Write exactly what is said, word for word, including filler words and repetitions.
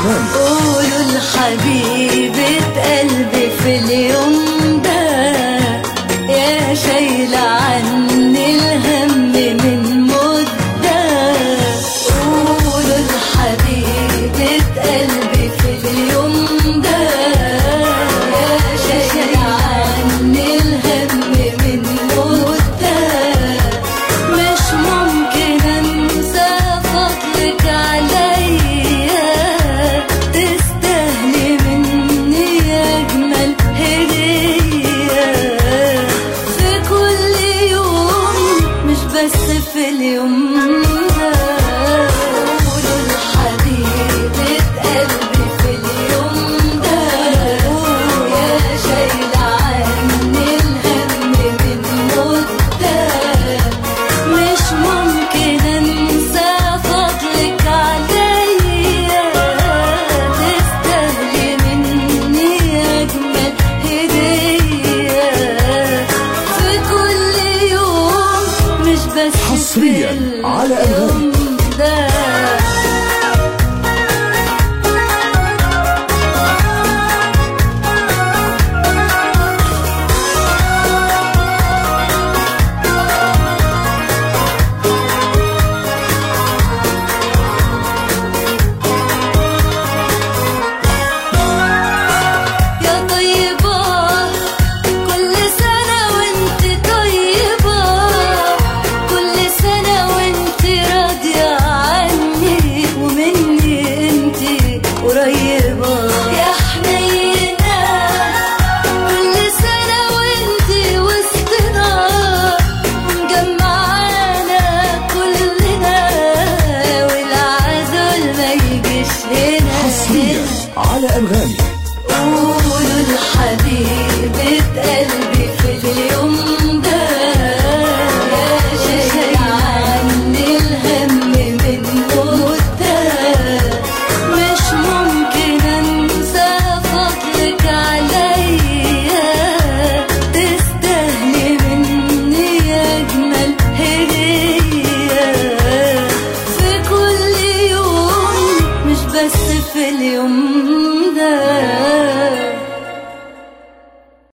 أنغامي. قولوا لحبيبة قلبي في اليوم ده يا شايلة عني الهم من مدة. قولوا لحبيبة قلبي في اليوم ده يا شايلة عني الهم من مدة. مش ممكن انسى فضلك عليا، تستاهلي مني اجمل هدية في كل يوم مش بس في اليوم ده. قولوا لحبيبة قلبي في اليوم ده يا شايلة عني الهم من مدة. مش ممكن انسى فضلك عليا، تستاهلي مني اجمل هدية في كل يوم مش بس حصرياً في على أنغامي. اليوم ده. يا طيبة كل سنة وانت طيبة، كل سنة وانت راضية عني ومني انت قريبة. يا حنينة كل سنة وانت وسطنا ومجمعانا كلنا، والعزل ما يجيش هنا حصرياً هنا. على أنغامي.